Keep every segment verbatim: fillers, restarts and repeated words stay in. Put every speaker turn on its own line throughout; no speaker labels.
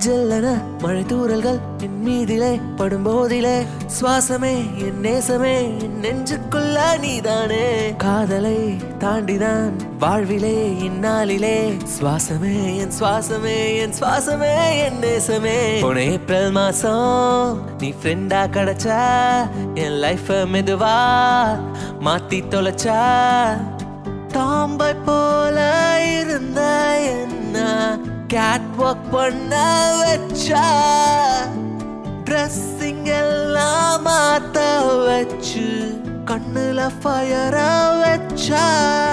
ஜல்லன மழை தூறல்கள் என் மீதிலே படும்போதிலே சுவாசமே என் நேசமே என் நெஞ்சுக்குள்ள நீதானே காதலை தாண்டிதான் வாழ்விலே இந்நாளிலே சுவாசமே என் சுவாசமே என் சுவாசமே என் நேசமே போன ஏப்ரல் மாசம் நீ ஃப்ரெண்டா கிடைச்சா என் லைஃப் மெதுவா மாத்தி தொலைச்சா தாம்பை போல இருந்த என்ன கேட் வாக் பண்ண வச்சா ட்ரெஸ்ஸிங் எல்லாம் மாத்த வச்சு கண்ணுல ஃபயர வச்சா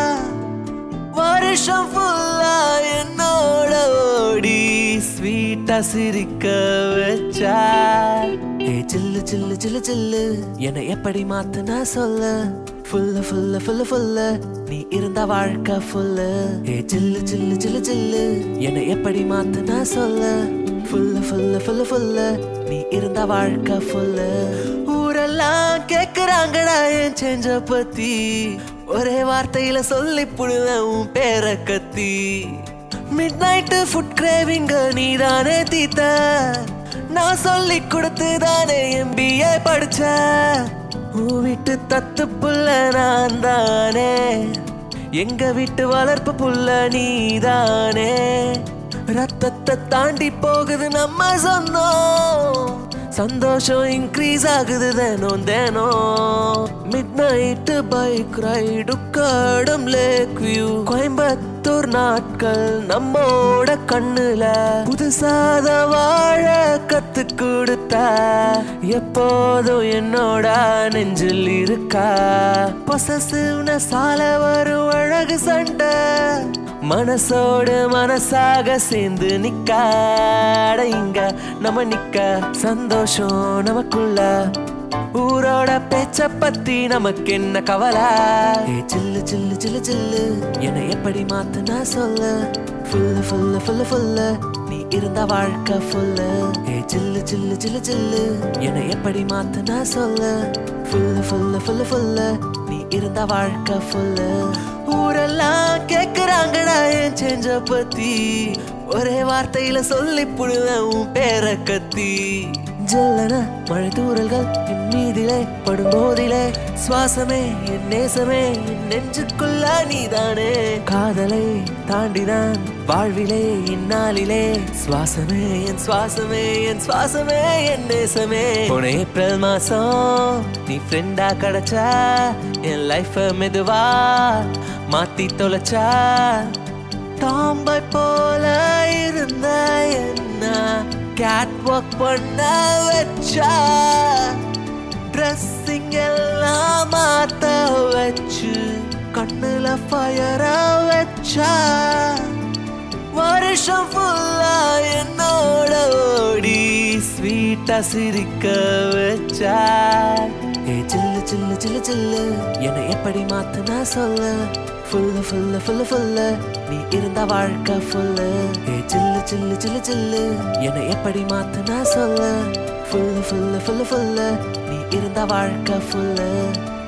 வருஷம் ஃபுல்லா என்னோட ஓடி ஸ்வீட்டா சிரிக்க வச்சா ஏ சில்லு சில்லு சில்லு சில்லு என்னை எப்படி மாத்துனா சொல்லு ஃபுல்லு ஃபுல்லு ஃபுல்லு ஃபுல்லு நீ இருந்த வாழ்க்கை ஃபுல்லு ஏ சில்லு சில்லு சில்லு சில்லு என்னை எப்படி மாத்துனா சொல்லு ஃபுல்லு ஃபுல்லு ஃபுல்லு ஃபுல்லு நீ இருந்த வாழ்க்கை ஃபுல்லு ஊரெல்லாம் கேக்குறாங்கடா என் சேஞ்ச பத்தி ஒரே வார்த்தையில சொல்லி புடுவேன் உன் பேரை கத்தி மிட் நைட்டு ஃபுட் கிரேவிங்க நீதானே தீத்த நான் சொல்லி கொடுத்து தானே எம்பிஏ படிச்ச உன் வீட்டு தத்து புள்ள நான் தானே எங்க வீட்டு வளர்ப்பு புள்ள நீதானே ரத்தத்தை தாண்டி போகுது நம்ம சொந்தம் சந்தோஷம் இன்க்ரீஸ் ஆகுது தினம் தினம் மிட் நைட்டு பைக் ரைடு கடும் லேக் வியூ கோயம்புத்தூர் நாட்கள் நம்மோட கண்ணுல புதுசாத வாழ கத்து கொடுத்தா எப்போதும் என்னோட நெஞ்சில் இருக்கா பொசசிவ்னஸ் ஆல வரும் அழகு சண்டை மனசோடு மனசாக சேர்ந்து நிக்காட இங்க நம்ம நிக்க சந்தோஷம் நமக்குள்ள ஊரோட பேச்ச பத்தி நமக்கு என்ன கவலை சில்லு சில்லு சில்லு சில்லு என்னை எப்படி மாத்துனா சொல்லு ஃபுல்லு ஃபுல்லு ஃபுல்லு ஃபுல்லு நீ இருந்த வாழ்க்கை ஃபுல்லு ஏ சில்லு சில்லு சில்லு சில்லு என்னை எப்படி மாத்துனா சொல்லு ஃபுல்லு ஃபுல்லு ஃபுல்லு ஃபுல்லு நீ இருந்த வாழ்க்கை ஃபுல்லு ஊரெல்லாம் கேக்குறாங்கடா என் சேஞ்ச பத்தி ஒரே வார்த்தையில சொல்லி புடுவேன் உன் பேரை கத்தி ஜல்லன மழை தூறல்கள் என் மீதிலே படும்போதிலே சுவாசமே என் நேசமே என் நெஞ்சுக்குள்ள நீதானே காதலை தாண்டிதான் வாழ்விலே இந்நாளிலே சுவாசமே என் சுவாசமே என் சுவாசமே என் நேசமே போன ஏப்ரல் மாசம் நீ ஃப்ரெண்டா கிடைச்சா என் லைஃப் மெதுவா மாத்தி தொலைச்சா தாம்பை போல இருந்த என்ன கேட் வாக் பண்ண வச்சா ட்ரெஸ்ஸிங் எல்லாம் மாத்த வச்சு கண்ணுல ஃபயர வச்சா வருஷம் ஃபுல்லா என்னோட ஓடி ஸ்வீட்டா சிரிக்க வச்சா ஏ சில்லு சில்லு சில்லு சில்லு என்னை எப்படி மாத்துனா சொல்லு ஃபுல்லு ஃபுல்லு ஃபுல்லு ஃபுல்லு நீ இருந்த வாழ்க்கை ஃபுல்லு ஏ சில்லு சில்லு சில்லு சில்லு என்னை எப்படி மாத்துனா சொல்லு ஃபுல்லு ஃபுல்லு ஃபுல்லு ஃபுல்லு நீ இருந்த வாழ்க்கை ஃபுல்லு